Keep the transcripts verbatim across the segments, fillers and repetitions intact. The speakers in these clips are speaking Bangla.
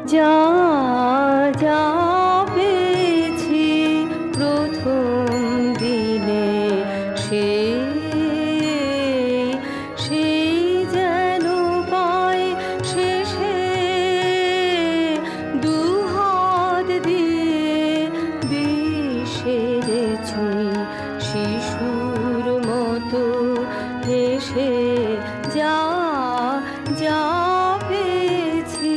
যা যা পেয়েছি প্রথম দিনে, সে সেই যেন পাই শেষে দুহাত দিয়ে বিষের ছুঁই শিশুর মতো হেসে যা যা পেয়েছি।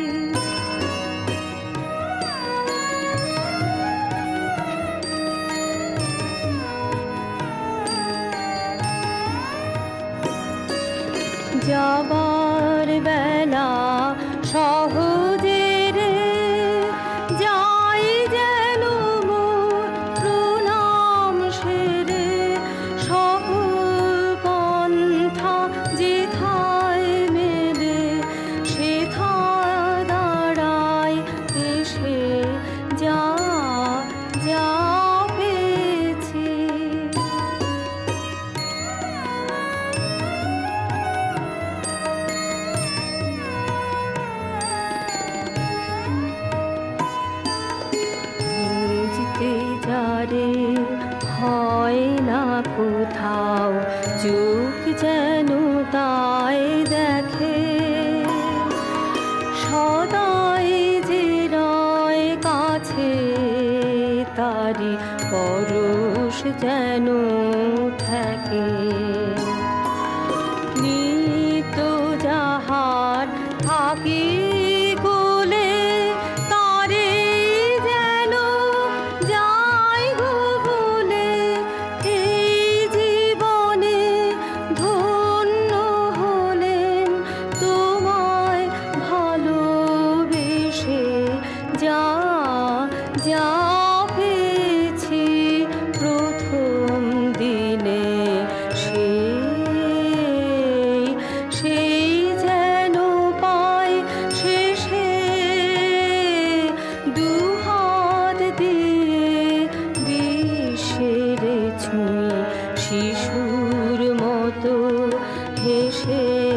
যাবার বেলা সহজে রে যাই যেন মোর প্রণাম সেরে, সকল পন্থা যেথায় মেলে সেথায় দাঁড়াই এসে যা যা পেয়েছি। যারে হয় না কোথাও চোখ যেন তাই দেখে, সদাই যে রয় কাছে তারি পরশ যেন থাকে। নিত্য যাহার থাকি কোলে তারে যেন যাই গো বলে, এই জীবনে ধন্য হলেন তোমায় ভালোবেসে যা যা পেয়েছি প্রথম দিনে, সেই সেই যেন পাই শেষে দুহাত দিয়ে বিষের ছুঁই শিশুর মতো হেসে